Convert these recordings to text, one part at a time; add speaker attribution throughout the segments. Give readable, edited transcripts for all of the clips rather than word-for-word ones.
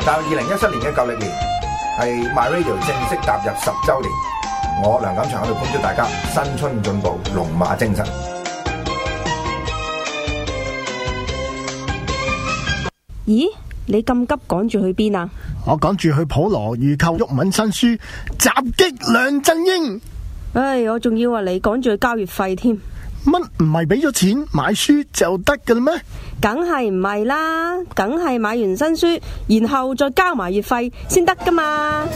Speaker 1: 但係2017年嘅舊曆年係 My Radio 正式踏入10週年，我梁錦祥喺度恭祝大家新春進步，龍馬精神。
Speaker 2: 咦？你咁急趕住去邊啊？
Speaker 3: 我趕住去普羅預購毓民新書《襲擊梁振英》。
Speaker 2: 唉，我仲以為你趕住去交月費添。
Speaker 3: 乜唔係俾咗錢買書就得㗎啦咩？
Speaker 2: 梗係唔係啦，梗係買完新書，然後再交埋月費先得噶嘛。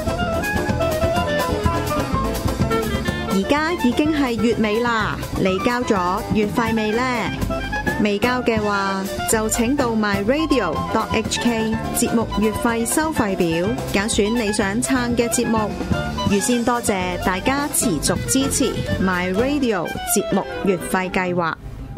Speaker 4: 而家已經係月尾啦，你交咗月費未呢？未交嘅話，就請到 myradio.hk 節目月費收費表，揀選你想撐嘅節目。預先多謝大家持續支持 myradio 節目月費計劃。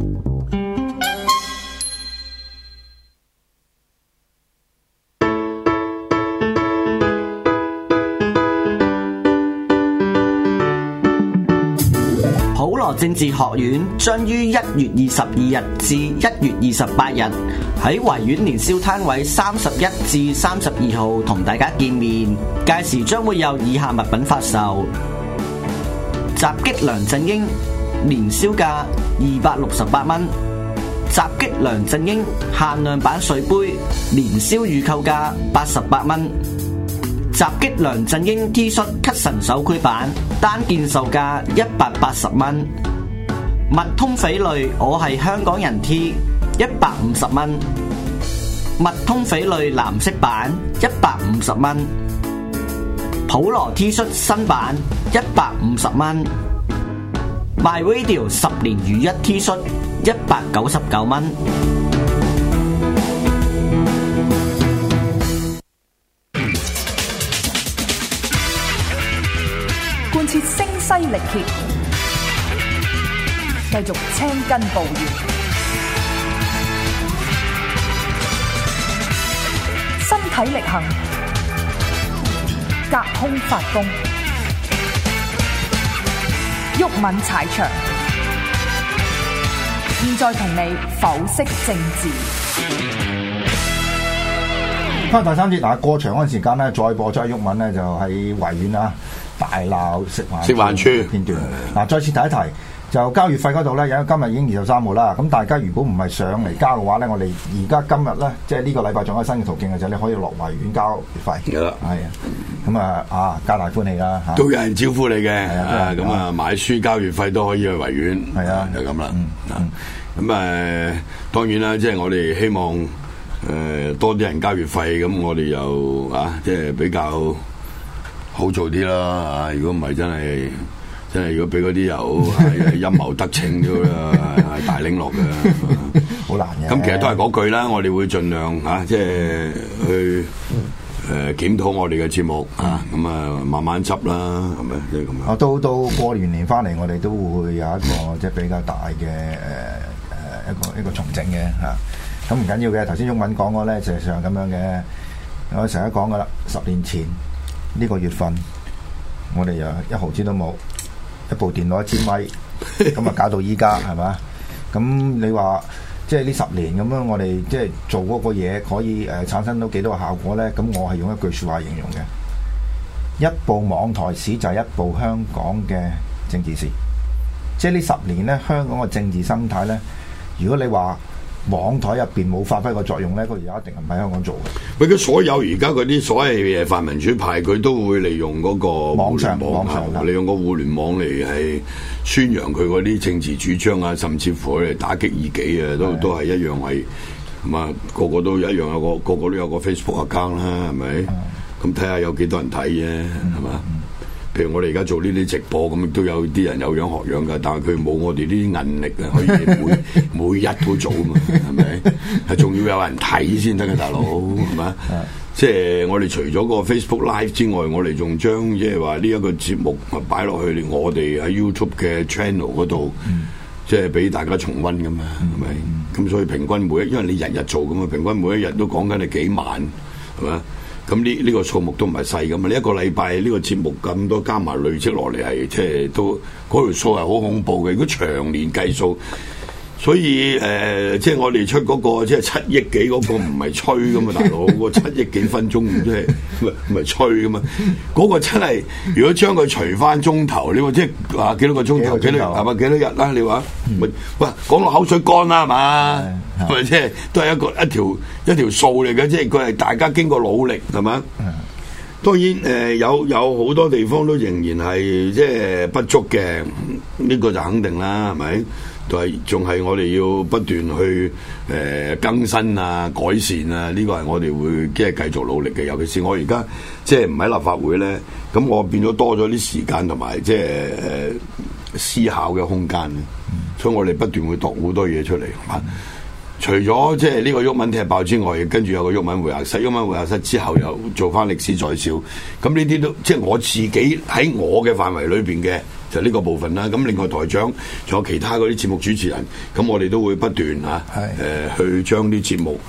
Speaker 5: 普羅政治學院將於1月22日至1月28日喺維園年宵攤位31至32號同大家見面，屆時將會有以下物品發售：襲擊梁振英年宵價268蚊，襲擊梁振英限量版水杯年宵預購價88蚊，襲擊梁振英 T 恤吸神手繪版單件售價180蚊，密通匪類我係香港人 T 150蚊，密通匪類藍色版150蚊，普羅 T 恤新版150蚊， My Radio 10年如一 T 恤199蚊。
Speaker 6: 貫徹聲嘶力竭，繼續青筋暴現，身體力行，隔空發功，毓民踩場。現在同你剖析政治。
Speaker 1: 翻第三節嗱，過場嗰陣時間咧，再播咗毓民咧，就喺維園啊大鬧食環署片段。嗱，再次提一提，就交月費嗰度咧，因為今日已經23號啦。咁大家如果唔係上嚟交嘅話咧，我哋而家今日咧，即係呢個禮拜仲有新嘅途徑嘅就係你可以落維園交月費。
Speaker 7: 係啦，
Speaker 1: 係啊，咁啊皆大歡喜啦嚇。
Speaker 7: 都有人招呼你嘅，咁啊買書交月費都可以去維園。係啊，就咁啦。咁當然啦，即係我哋希望多啲人交月費，咁我哋又即係比較好做啲啦。如果唔係真係，如果俾嗰啲有陰謀得逞咗啦，係大領落嘅，
Speaker 1: 好難嘅。
Speaker 7: 咁其實都係嗰句啦，我哋會盡量即係去檢討我哋嘅節目咁慢慢執啦，係咪即係咁樣？
Speaker 1: 到過完年翻嚟，我哋都會有一個即係比較大嘅一個重整嘅嚇。咁唔緊要嘅，頭先毓民講過咧，事實上咁樣嘅，我成日講噶啦，10年前呢個月份，我哋又1毫子都冇，一部電腦1千米，咁啊搞到依家係嘛？咁你話即係呢10年咁樣，我哋即係做嗰個嘢可以產生到幾多個效果咧？咁我係用一句説話形容嘅，一部網台史就係一部香港嘅政治史。即係呢10年咧，香港嘅政治生態咧，如果你話網台入邊冇發揮個作用咧，佢而家一定唔喺香港做嘅。
Speaker 7: 佢所有而家嗰啲所謂嘅泛民主派，佢都會利用嗰個網上利用個互聯網嚟係宣揚佢嗰啲政治主張啊，甚至乎嚟打擊異己啊，都係一樣係咁啊！個個都一樣個個都有個 Facebook account 啦，係咪？咁睇下有幾多人睇啫，係嘛？譬如我哋而家做呢啲直播咁，亦都有啲人有樣學樣㗎，但係佢冇我哋呢啲韌力啊，可以每日都做啊嘛，係咪？係仲要有人睇先得嘅，大佬係咪？即係我哋除咗個 Facebook Live 之外，我哋仲將即係話呢一個節目擺落去我哋喺 YouTube 嘅 channel 嗰度，即係俾大家重溫㗎嘛，係咪？咁所以平均因為你日日做㗎嘛，平均每一日都講緊你幾萬，係咪？咁呢個數目都唔係細㗎嘛，呢一個禮拜呢個節目咁多加埋累積落嚟係即係都嗰條數係好恐怖嘅。如果長年計數， 所以即係我哋出嗰個即係7億幾嗰個唔係吹噶嘛，大佬個7億幾分鐘即係唔係吹噶嘛？嗰個真係如果將佢除翻鐘頭，你話即係話幾多個鐘頭？幾多係咪幾多日啦？你話喂講落口水乾啦係嘛？係咪即係都係一條數嚟嘅？即係佢係大家經過努力係嘛？當然有好多地方都仍然係即係不足嘅，呢個就肯定啦，係咪？仲係我哋要不斷去更新啊、改善啊，呢個係我哋會即係繼續努力嘅。尤其是我而家即係唔喺立法會咧，咁我變咗多咗啲時間同埋即係思考嘅空間，所以我哋不斷會度好多嘢出嚟。除咗即係呢個毓民踢爆之外，跟住有個毓民會客室，毓民會客室之後又做翻歷史在笑，咁呢啲都即係我自己喺我嘅範圍裏邊嘅就呢個部分啦。咁另外台長仲有其他嗰啲節目主持人，咁我哋都會不斷去將啲節目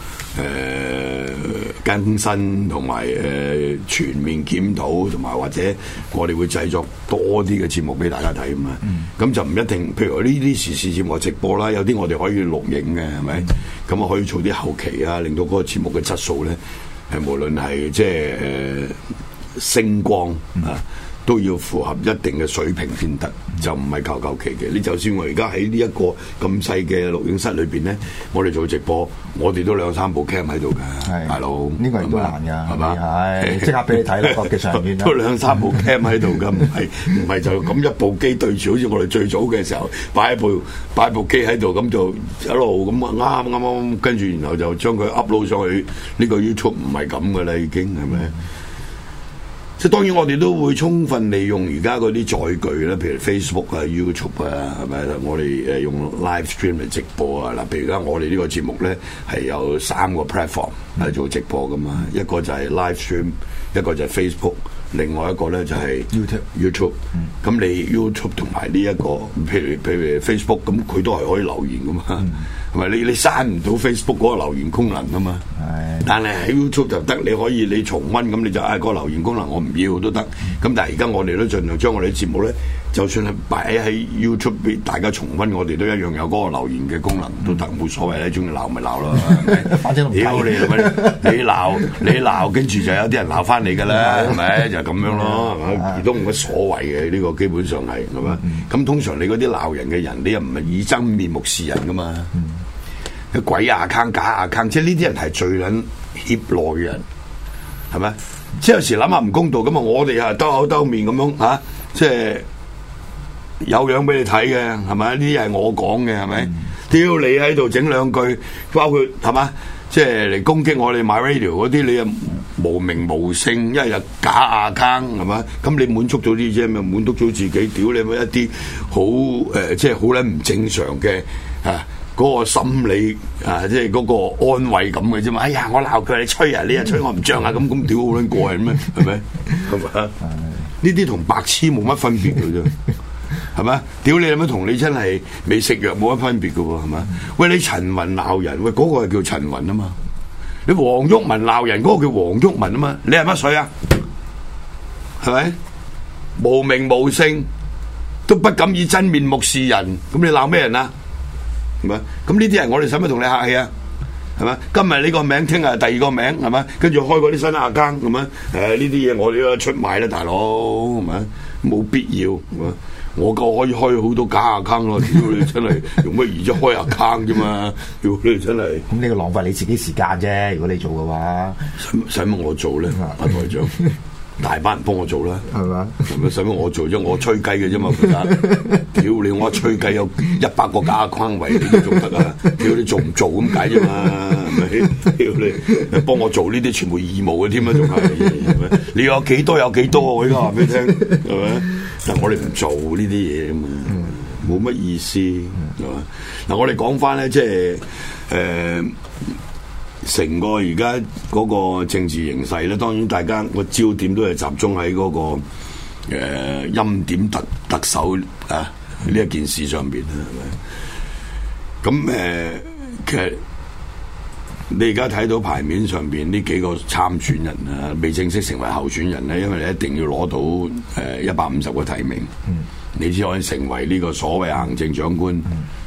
Speaker 7: 更新同埋全面檢討，同埋或者我哋會製作多啲嘅節目俾大家睇啊嘛。咁就唔一定，譬如呢啲時事節目直播啦，有啲我哋可以錄影嘅，係咪？咁啊可以做啲後期啊，令到嗰個節目嘅質素咧，無論係即係聲光啊，都要符合一定嘅水平先得，就唔係求其嘅。你就算我而家喺呢一個咁細嘅錄影室裏邊咧，我哋做直播，我哋都2-3部 cam 喺度㗎，大佬。呢個亦都難㗎，係嘛？係即刻俾你睇啦，國際上面都2-3部 cam 喺度㗎，唔係就咁一部機對住，好似我哋最早嘅時候擺部機喺度，咁就一路咁啱，跟住然後就將佢 upload 上去呢個 YouTube， 唔係咁㗎啦，已經係咪？即係當然，我哋都會充分利用而家嗰啲載具啦，譬如 Facebook 啊、YouTube 啊，係咪？我哋用 live stream 嚟直播啊。嗱，譬如而家我哋呢個節目咧係有3個 platform 係做直播噶嘛，一個就係 live stream， 一個就係 Facebook， 另外一個咧就係 YouTube。咁你 YouTube 同埋呢一個，譬如 Facebook， 咁佢都係可以留言噶嘛。係咪？你刪唔到 Facebook 嗰個留言功能啊嘛？但係喺 YouTube 就得，你重溫，咁你就嗰個留言功能我唔要都得。咁但係而家我哋都盡量將我哋啲節目咧，就算係擺喺 YouTube 俾大家重溫，我哋都一樣有嗰個留言嘅功能都得，冇所謂咧。中意鬧咪鬧咯，反正屌你鬧，跟住就有啲人鬧翻你噶啦，係咪？就咁樣咯，係咪？亦都冇乜所謂嘅，呢個基本上係嘛。咁通常你嗰啲鬧人嘅人，你又唔係以真面目示人噶嘛？鬼account假account，即係呢啲人係最撚怯懦嘅人，係咪？即係有時諗下唔公道咁啊！我哋啊兜口兜面咁樣嚇，即係有樣俾你睇嘅，係咪？呢啲係我講嘅，係咪？屌你喺度整兩句，包括係嘛？即係嚟攻擊我哋 MyRadio 嗰啲，你又無名無姓，一日假 account 係嘛？咁你滿足到啲啫，咪滿足到自己？屌你咪一啲好即係好撚唔正常嘅啊！嗰個心理啊，即係嗰個安慰感嘅啫嘛。哎呀，我鬧佢你吹啊，你又吹我唔脹啊，咁屌好撚過癮咩？係咪？係咪？呢啲同白痴冇乜分別嘅啫，係咪？屌你有乜同你真係未食藥冇乜分別嘅喎，係咪？喂，你陳雲鬧人，喂嗰個係叫陳雲啊嘛。你黃毓民鬧人，嗰個叫黃毓民啊嘛。你係乜水啊？係咪？無名無姓，都不敢以真面目示人，咁你鬧咩人啊？係咪？咁呢啲人我哋使乜同你客氣啊？係咪？今日呢個名，聽日第二個名，係咪？跟住開嗰啲新account，係咪？呢啲嘢我哋都出賣啦，大佬，係咪？冇必要，係咪？我夠可以開好多假account咯，屌你真係用乜而家開account啫嘛？屌你真係。咁呢個浪費你自己時間啫，如果你做嘅話，使乜我做咧？阿台長。大班人幫我做啦，係嘛？使乜我做啫？我吹雞嘅啫嘛，其實屌你！我一吹雞有100個假框圍你都做得啊！屌你做唔做咁解啫嘛？係咪？屌你！幫我做呢啲全部義務嘅添啊，仲係你有幾多有幾多？我而家話俾你聽，係咪？但我哋唔做呢啲嘢啊嘛，冇乜意思係嘛？嗱，我哋講翻咧，即係成個而家嗰個政治形勢咧，當然大家個焦點都係集中喺嗰個欽點特首啊呢一件事上邊啦，係咪？咁其實你而家睇到牌面上邊呢幾個參選人啊，未正式成為候選人咧，因為你一定要攞到150個提名，你先可以成為呢個所謂行政長官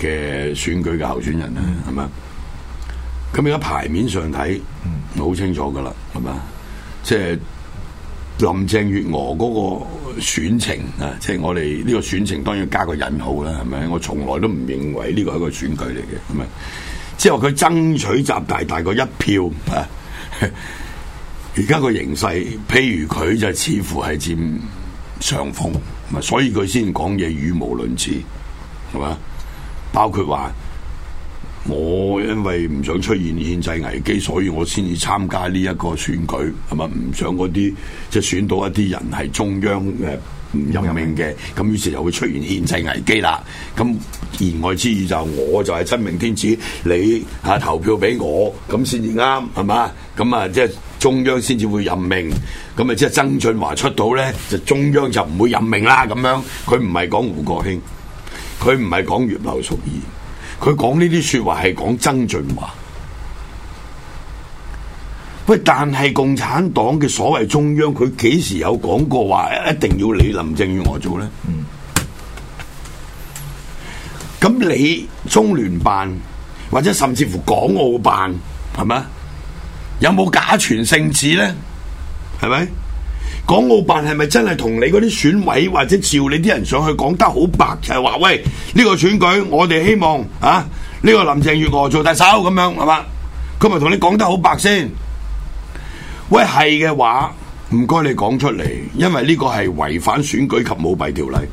Speaker 7: 嘅選舉嘅候選人啦，係咪？咁而家牌面上睇，好清楚噶啦，係嘛？即係林鄭月娥嗰個選情啊，即係我哋呢個選情當然加個引號啦，係咪？我從來都唔認為呢個係一個選舉嚟嘅，係咪？即係話佢爭取習大個一票啊！而家個形勢，譬如佢就似乎係佔上風，咪所以佢先講嘢語無倫次，係嘛？包括話我因為唔想出現憲制危機，所以我先至參加呢一個選舉，係嘛？唔想嗰啲即係選到一啲人係中央唔任命嘅，咁於是就會出現憲制危機啦。咁言外之意就我就係真命天子，你投票俾我，咁先至啱，係嘛？咁啊即係中央先至會任命，咁啊即係曾俊華出到咧，就中央就唔會任命啦。咁樣佢唔係講胡國興，佢唔係講葉劉淑儀，佢講呢啲說話係講曾俊華。喂，但係共產黨嘅所謂中央，佢幾時有講過話一定要你林鄭月娥做咧？咁你中聯辦或者甚至乎港澳辦係咪？有冇假傳聖旨咧？係咪？港澳辦係咪真係同你嗰啲選委或者召你啲人上去講得好白，就係話喂呢個選舉我哋希望呢個林鄭月娥做特首咁樣係嘛？佢咪同你講得好白先？喂，係嘅話，唔該你講出嚟，因為呢個係違反選舉及舞弊條例。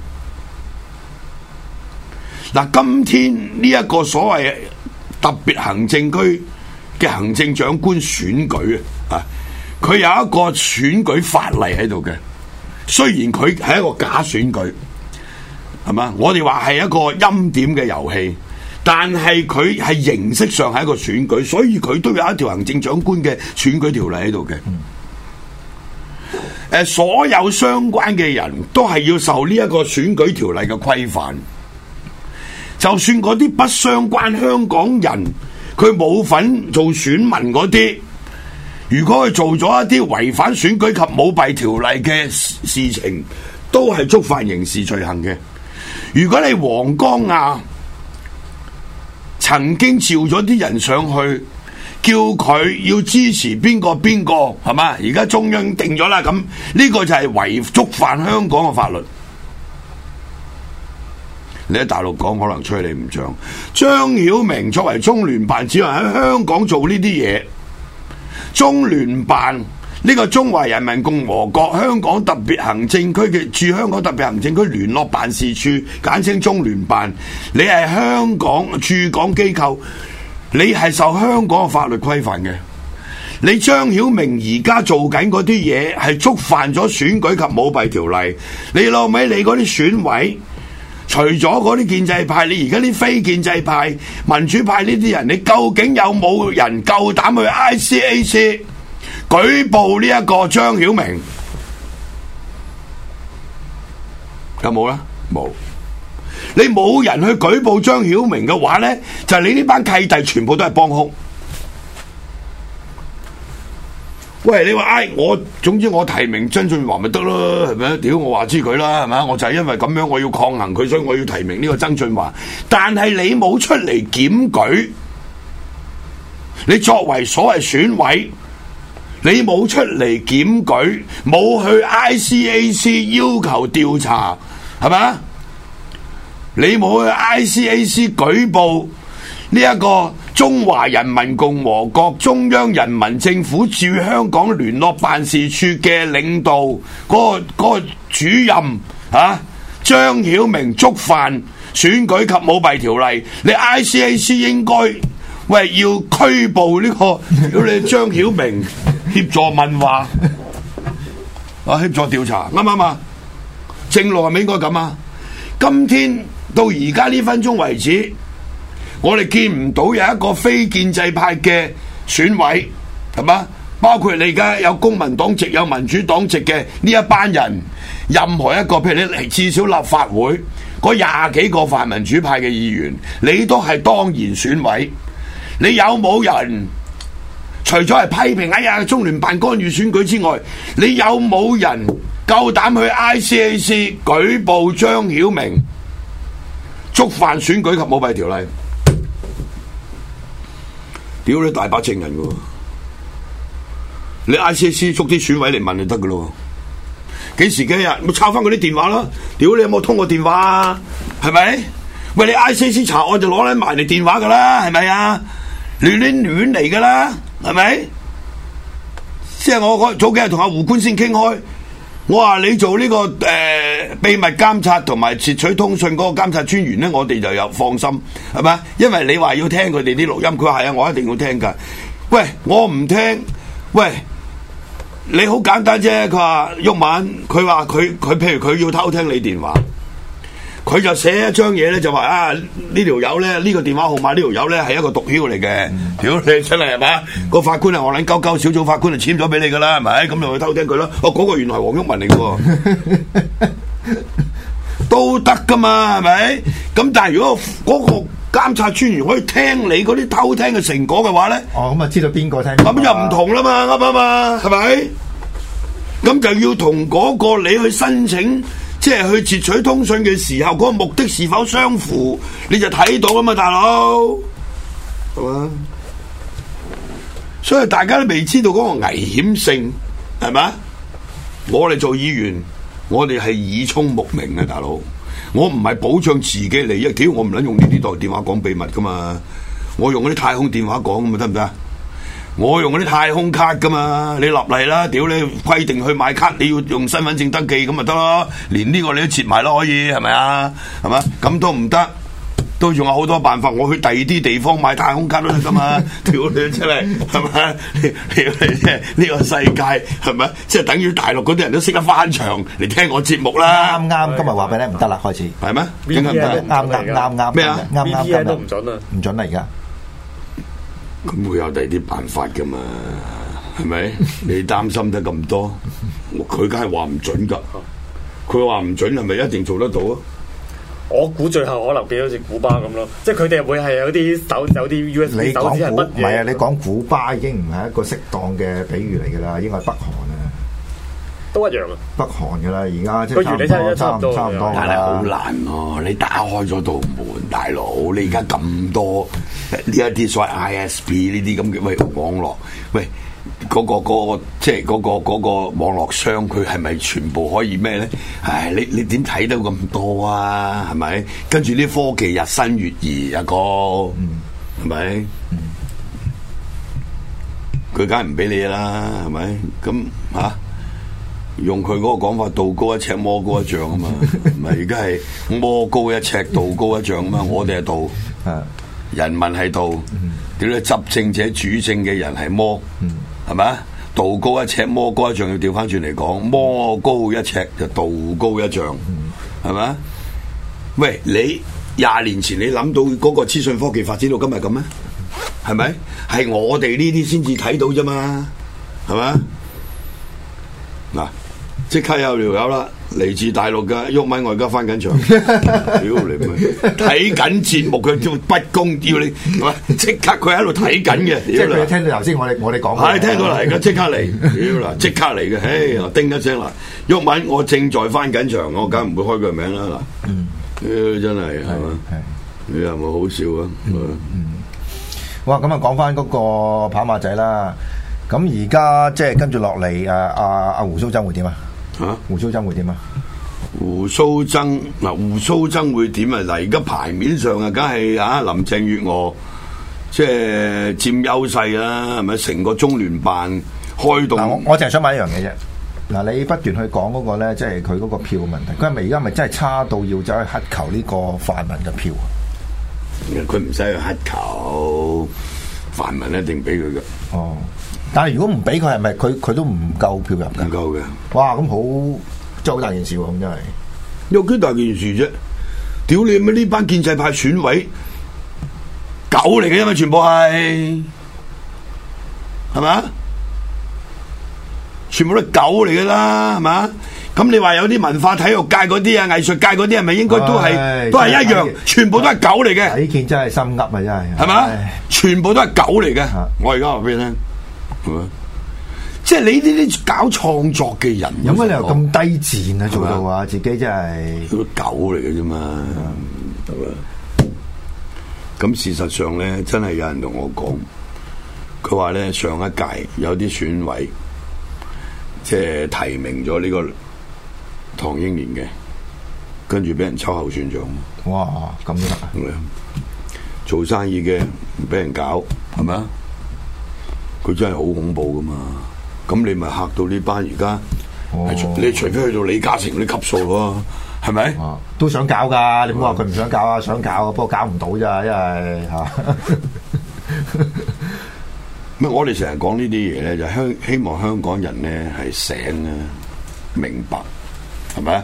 Speaker 7: 嗱，今天呢一個所謂特別行政區嘅行政長官選舉啊，佢有一個選舉法例喺度嘅，雖然佢係一個假選舉，係嘛？我哋話係一個欽點嘅遊戲。但係佢係形式上係一個選舉，所以佢都有一條行政長官嘅選舉條例喺度嘅。所有相關嘅人都係要受呢一個選舉條例嘅規範。就算嗰啲不相關香港人，佢冇份做選民嗰啲，如果佢做咗一啲違反選舉及舞弊條例嘅事情，都係觸犯刑事罪行嘅。如果你黃江亞曾經召咗啲人上去，叫佢要支持邊個邊個，係嘛？而家中央定咗啦，咁呢個就係觸犯香港嘅法律。你喺大陸講可能吹你唔脹，張曉明作為中聯辦只能喺香港做呢啲嘢。中聯辦呢個中華人民共和國香港特別行政區嘅駐香港特別行政區聯絡辦事處，簡稱中聯辦。你係香港駐港機構，你係受香港嘅法律規範嘅。你張曉明而家做緊嗰啲嘢係觸犯咗選舉及舞弊條例。你老味，你嗰啲選委，除咗嗰啲建制派，你而家啲非建制派、民主派呢啲人，你究竟有冇人夠膽去 ICAC？舉報呢一個張曉明有冇啦？冇。你冇人去舉報張曉明嘅話呢，就係你呢班契弟全部都係幫兇。喂，你話總之我提名曾俊華咪得咯，係咪？屌我話知佢啦，係咪？我就係因為咁樣我要抗衡佢，所以我要提名呢個曾俊華。但係你冇出嚟檢舉，你作為所謂選委，你冇出嚟檢舉，冇去 ICAC 要求調查，係咪？你冇去 ICAC 舉報呢一個中華人民共和國中央人民政府駐香港聯絡辦事處嘅領導嗰個主任張曉明觸犯選舉及舞弊條例，你 ICAC 應該要拘捕呢個你張曉明，協助問話協助調查，啱唔啱啊？正路係咪應該咁啊？今天到而家呢分鐘為止，我哋見唔到有一個非建制派嘅選委，係嘛？包括你而家有公民黨籍、有民主黨籍嘅呢一班人，任何一個譬如你至少立法會嗰20幾個泛民主派嘅議員，你都係當然選委。你有冇人除咗係批評中聯辦干預選舉之外，你有冇人夠膽去 ICAC 舉報張曉明觸犯選舉及舞弊條例，屌你大把證人㗎喎，你 ICAC 捉啲選委嚟問就得㗎咯，幾時幾日咪抄翻佢啲電話咯？屌你有冇通過電話啊？係咪？喂，你 ICAC 查案就攞撚埋嚟電話㗎啦，係咪啊？亂嚟㗎啦，係咪？即係我早幾日同阿胡官先傾開。我話你做呢、個秘密監察同埋竊取通訊嗰個監察專員咧，我哋就有放心，係咪？因為你話要聽佢哋啲錄音，佢話係啊，我一定要聽噶。喂，我唔聽，喂，你好簡單啫。佢話毓民，佢話佢譬如佢要偷聽你電話，佢就寫一張嘢咧，就話啊呢條友咧呢個電話號碼呢條友咧係一個毒梟嚟嘅，屌你出嚟係咪？個法官係我撚鳩鳩小組法官就簽咗俾你噶啦，係咪？咁就去偷聽佢咯。哦，嗰個原來係黃毓民嚟嘅喎，都得噶嘛，係咪？咁但係如果嗰個監察專員可以聽你嗰啲偷聽嘅成果嘅話咧，
Speaker 1: 哦，咁啊知道邊個聽，
Speaker 7: 咁就唔同啦嘛，啱唔啱啊？係咪？咁就要同嗰個你去申請。即係去截取通訊嘅時候，嗰個目的是否相符，你就睇到啊嘛，大佬，係嘛？所以大家都未知道嗰個危險性，係咪？我哋做議員，我哋係耳聰目明嘅，大佬。我唔係保障自己利益，屌我唔撚用呢啲代電話講秘密噶嘛，我用嗰啲太空電話講咁嘛，得唔得？我用嗰啲太空卡噶嘛，你立例啦，屌你規定去買卡你要用身份證登記咁咪得咯，連呢個你都切埋咯，可以係咪啊？係嘛？咁都唔得，都仲有好多辦法。我去第二啲地方買太空卡都得噶嘛，屌你出嚟係咪？屌你即係呢個世界係咪？即係等於大陸嗰啲人都識得翻牆嚟聽我節目啦。
Speaker 1: 啱，今日話俾你唔得啦，開始
Speaker 7: 係咩？
Speaker 1: 點解唔得？啱咩啊？啱
Speaker 8: 都唔準啊，
Speaker 1: 唔準啦而家。
Speaker 7: 咁會有第二啲辦法噶嘛？係咪？你擔心得咁多？佢梗係話唔準噶。佢話唔準係咪一定做得到啊？
Speaker 8: 我估最後可能變咗好似古巴咁咯，即係佢哋會係有啲有啲 USB 手指係乜嘢？
Speaker 1: 唔係啊！你講古巴已經唔係一個適當嘅比喻嚟㗎啦，應該係北韓啊，
Speaker 8: 都一樣啊。
Speaker 1: 北韓㗎啦，而家即係差唔多
Speaker 7: 但係好難喎！你打開咗道門，大佬，你而家咁多呢一啲所謂 ISP 呢啲咁嘅喂網絡，喂嗰個即係嗰個網絡商，佢係咪全部可以咩咧？唉，你點睇到咁多啊？係咪？跟住啲科技日新月異啊，係咪？佢梗係唔俾你啦，係咪？咁嚇？用佢嗰個講法，道高一尺，魔高一丈啊嘛，唔係而家係魔高一尺，道高一丈啊嘛，我哋係道，人民係道，點咧執政者主政嘅人係魔，係咪啊？道高一尺，魔高一丈，要調翻轉嚟講，魔高一尺就道高一丈，係咪啊？喂，你20年前你諗到嗰個資訊科技發展到今日咁咩？係咪？係我哋呢啲先至睇到啫嘛，係咪啊？嗱。即刻有條友啦，嚟自大陸嘅毓民，我而家翻緊場，屌你咪睇緊節目，佢叫不公，要你即刻佢喺度睇緊嘅，
Speaker 1: 即係佢聽到頭先我哋講，
Speaker 7: 係聽到嚟，而家即刻嚟，屌啦，即刻嚟嘅，唉，叮一聲啦，毓民，我正在翻緊場，我梗唔會開佢名啦，嗱，真係係嘛，你有冇好笑啊？
Speaker 1: 哇，咁啊講翻嗰個跑馬仔啦，咁而家即係跟住落嚟，阿胡鬚曾會點啊？胡鬚曾會點啊？
Speaker 7: 胡鬚曾嗱，胡鬚曾會點啊？嗱，而家牌面上啊，梗係林鄭月娥即係佔優勢啦，係咪？成個中聯辦開動。嗱，
Speaker 1: 我淨係想問一樣嘢啫。嗱，你不斷去講嗰個咧，即係佢嗰個票嘅問題，佢係咪而家咪真係差到要走去乞求呢個泛民嘅票啊？
Speaker 7: 佢唔使去乞求，泛民一定俾佢嘅。
Speaker 1: 哦。但係如果唔俾佢，係咪佢都唔夠票入㗎？
Speaker 7: 唔夠嘅。哇！
Speaker 1: 咁好，真係好大件事喎！咁真係
Speaker 7: 有幾大件事啫？屌你咩？呢班建制派選委狗嚟嘅，因為全部係咪？全部都係狗嚟㗎啦，係嘛？咁你話有啲文化體育界嗰啲啊、藝術界嗰啲係咪應該都係一樣？全部都係狗嚟嘅。
Speaker 1: 呢件真係心噏啊！真係
Speaker 7: 係嘛？全部都係狗嚟嘅。我而家話俾你聽。即係你呢啲搞創作嘅人，
Speaker 1: 有乜理由咁低賤啊？做到啊，自己真係
Speaker 7: 都狗嚟嘅啫嘛，係嘛？ 咁事實上咧，真係有人同我講，佢話咧上一屆有啲選委即係提名咗呢個唐英年嘅，跟住俾人秋後算賬。
Speaker 1: 哇！咁都得啊！
Speaker 7: 做生意嘅唔俾人搞，係咪啊？佢真係好恐怖噶嘛！咁你咪嚇到呢班而家，你除非去到李嘉誠嗰啲級數咯，係咪？
Speaker 1: 都想搞噶，你唔好話佢唔想搞啊，想搞啊，不過搞唔到咋，因為嚇。
Speaker 7: 咩？我哋成日講呢啲嘢咧，就希望香港人咧係醒啊，明白，係咪啊？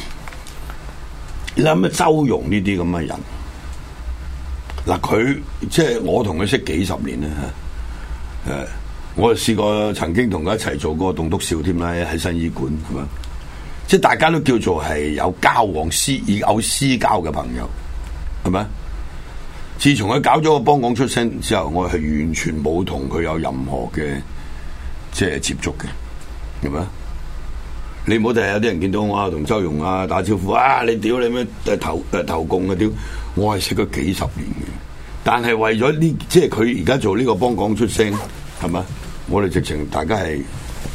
Speaker 7: 你諗下周融呢啲咁嘅人，嗱佢即係我同佢識幾十年啦嚇，我就試過曾經同佢一齊做過棟篤笑添啦，喺新醫館係嘛，即係大家都叫做係有交往有私交嘅朋友，係咪？自從佢搞咗個幫港出聲之後，我係完全冇同佢有任何嘅即係接觸嘅，係咪？你唔好第日有啲人見到我啊，同周融啊打招呼啊，你屌你咩投共啊屌！我係識咗幾十年嘅，但係為咗呢，即係佢而家做呢個幫港出聲，係咪？我哋直情大家係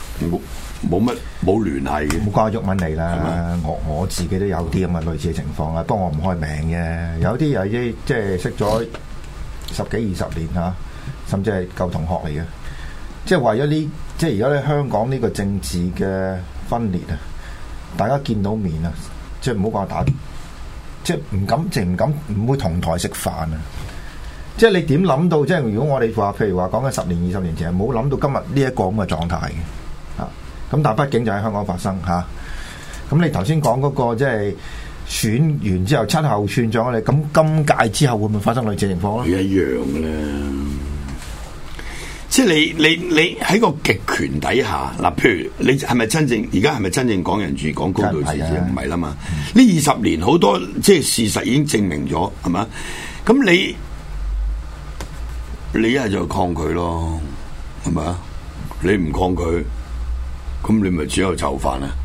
Speaker 7: 冇聯繫嘅。
Speaker 1: 冇關毓民嚟啦，我自己都有啲咁嘅類似嘅情況啦，不過我唔開名嘅。有啲有啲即係識咗10幾20年嚇，甚至係舊同學嚟嘅。即係為咗呢，即係而家咧香港呢個政治嘅分裂啊，大家見到面啊，即係唔好講打，即係唔會同台食飯啊！即係你點諗到？即係如果我哋話，譬如話講緊10年20年前，冇諗到今日呢一個咁嘅狀態嘅啊！咁但係畢竟就喺香港發生嚇。咁你頭先講嗰個即係選完之後秋後算賬咧，咁今屆之後會唔會發生類似情況咧？
Speaker 7: 一樣嘅啦。即係你喺個極權底下嗱，譬如你係咪真正而家係咪真正港人治港高度自治？唔係啦嘛。呢20年好多即係事實已經證明咗，係嘛？咁你一係就抗拒咯，係咪啊？你唔抗拒，咁你咪只有就範啊！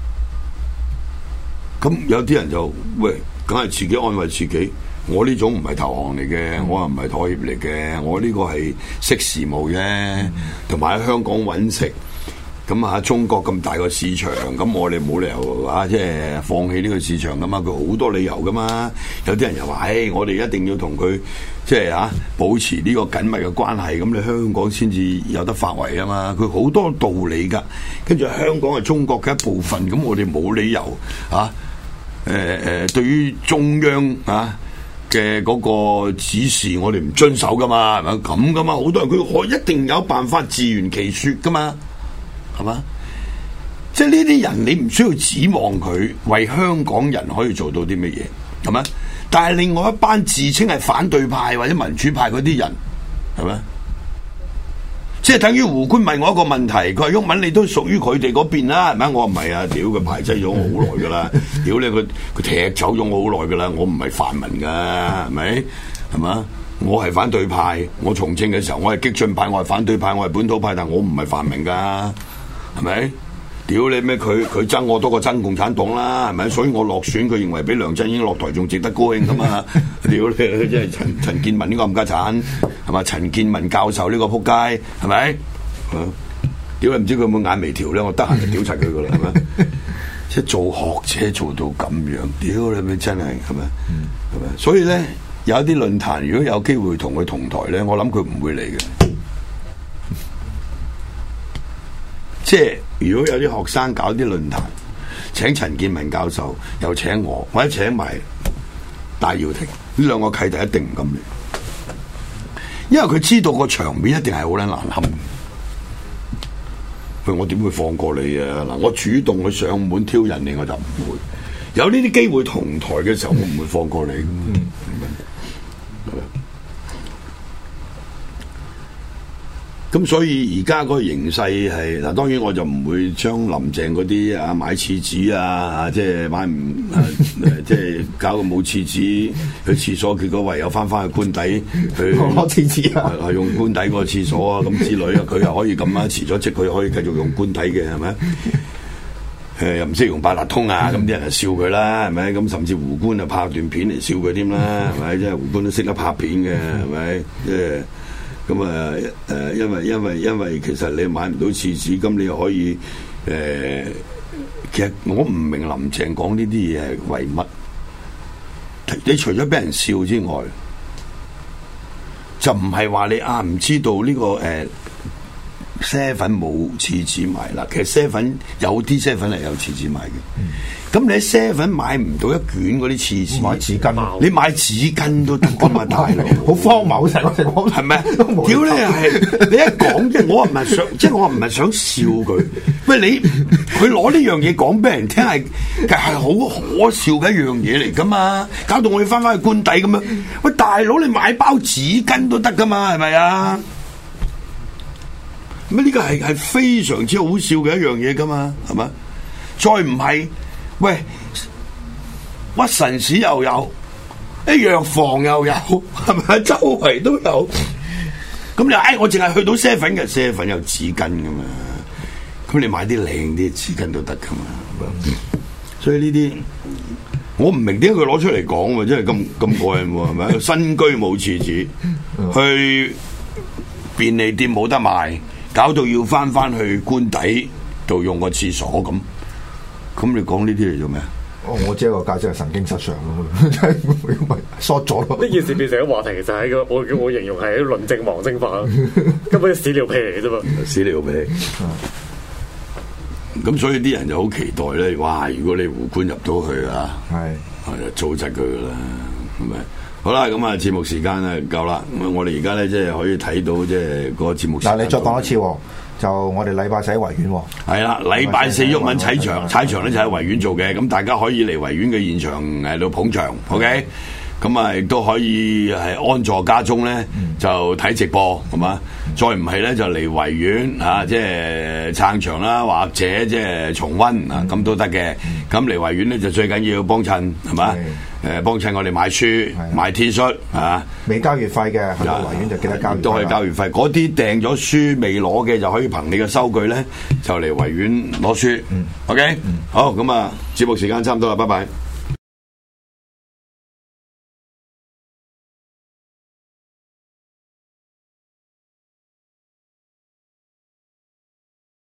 Speaker 7: 咁有啲人就喂，梗係自己安慰自己。我呢種唔係投降嚟嘅，我又唔係妥協嚟嘅，我呢個係識時務啫，同埋喺香港揾食。咁啊，中國咁大個市場，咁我哋冇理由啊，即係放棄呢個市場噶嘛。佢好多理由噶嘛。有啲人又話，我哋一定要同佢即係保持呢個緊密嘅關係，咁你香港先至有得發圍啊嘛。佢好多道理噶。跟住香港係中國嘅一部分，咁我哋冇理由對於中央嘅嗰個指示，我哋唔遵守噶嘛，係咪咁噶嘛？好多人佢一定有辦法自圓其說噶嘛，係嘛？即係呢啲人，你唔需要指望佢為香港人可以做到啲乜嘢，係咪？但係另外一班自稱係反對派或者民主派嗰啲人，係咪？即係等於胡官問我一個問題，佢話毓民你都屬於佢哋嗰邊啦，係咪？我唔係啊，屌佢排擠咗我好耐噶啦，屌你佢踢走咗我好耐噶啦，我唔係泛民噶，係咪？係嘛？我係反對派，我從政嘅時候我係激進派，我係反對派，我係本土派，但我唔係泛民噶，係咪？屌你咩？佢憎我多過憎共產黨啦，係咪？所以我落選，佢認為比梁振英落台仲值得高興咁啊！屌你，即係陳建文呢個冚家鏟，係嘛？陳建文教授呢個撲街，係咪？屌你唔知佢有冇眼眉條咧？我得閒就屌柒佢噶啦，係咪？即係做學者做到咁樣，屌你咩真係係咪？係咪？所以咧，有一啲論壇，如果有機會同佢同台咧，我諗佢唔會嚟嘅。即係如果有啲學生搞啲論壇，請陳建文教授，又請我，或者請埋戴耀廷，呢兩個契弟一定唔敢嚟，因為佢知道個場面一定係好撚難堪。喂，我點會放過你啊？嗱，我主動去上門挑釁你，我就唔會。有呢啲機會同台嘅時候，我唔會放過你。咁所以而家嗰個形勢係嗱，當然我就唔會將林鄭嗰啲買廁紙即係買唔即係搞個冇廁紙去廁所，結果唯有翻去官邸去攞廁紙係用官邸個廁所啊咁之類啊，佢又可以咁遲咗職佢可以繼續用官邸嘅係咪？ 又唔識用八達通啊，咁啲人就笑佢啦，係咪？咁甚至胡官啊拍段片嚟笑佢添啦，係咪？即係胡官都識得拍片嘅，係咪？即係咁啊因為其實你買唔到廁紙，咁你又可以其實我唔明林鄭講呢啲嘢係為乜？你除咗俾人笑之外，就唔係話你唔知道呢個7-Eleven冇廁紙賣啦。其實7-Eleven有啲7-Eleven係有廁紙賣嘅。咁你喺7-Eleven買唔到一卷嗰啲廁紙，
Speaker 1: 買紙巾，
Speaker 7: 你買紙巾都得㗎嘛，大佬。
Speaker 1: 好荒謬成個情況，
Speaker 7: 係咪？屌你係你一講啫，我唔係想，即係我唔係想笑佢。喂，佢攞呢樣嘢講俾人聽係好可笑嘅一樣嘢嚟噶嘛，搞到我要翻去官邸咁樣。喂，大佬你買包紙巾都得噶嘛，係咪啊？咁呢個係非常之好笑嘅一樣嘢噶嘛，係咪？再唔係，喂，屈臣氏又有，藥房又有，係咪？周圍都有。咁你我淨係去到7-Eleven嘅7-Eleven有紙巾噶嘛？咁你買啲靚啲紙巾都得噶嘛？所以呢啲我唔明點解佢攞出嚟講喎，真係咁過癮喎，係咪？新居冇廁紙，去便利店冇得賣，搞到要翻去官邸度用個廁所咁。咁你講呢啲嚟做咩？
Speaker 1: 我只係個解釋係神經失常咯，真係咪縮咗咯？
Speaker 8: 呢件事變成咗話題，其實係個我形容係一個論證王精化，根本屎尿屁嚟嘅啫嘛，屎尿屁。咁所以啲人就好期待咧，哇！如果你胡官入到去啊，係糟質佢噶啦，係咪？好啦，咁啊節目時間啊夠啦，咁我哋而家咧即係可以睇到即係個節目時間。嗱，
Speaker 1: 你再講一次，就我哋禮拜四喺維園。係啦，
Speaker 7: 禮拜四毓民踩場咧就喺維園做嘅，咁大家可以嚟維園嘅現場喺度捧場 ，OK？咁啊，亦都可以係安坐家中咧，就睇直播，係嘛？再唔係咧，就嚟維園啊，即係撐場啦，或者即係重溫啊，咁都得嘅。咁嚟維園咧，就最緊要幫襯，係嘛？幫襯我哋買書、買 T 恤啊。未交月費嘅，去到維園就記得交月費。都可以交月費。嗰啲訂咗書未攞嘅，就可以憑你嘅收據咧，就嚟維園攞書。OK，好，咁啊，節目時間差唔多啦，拜拜。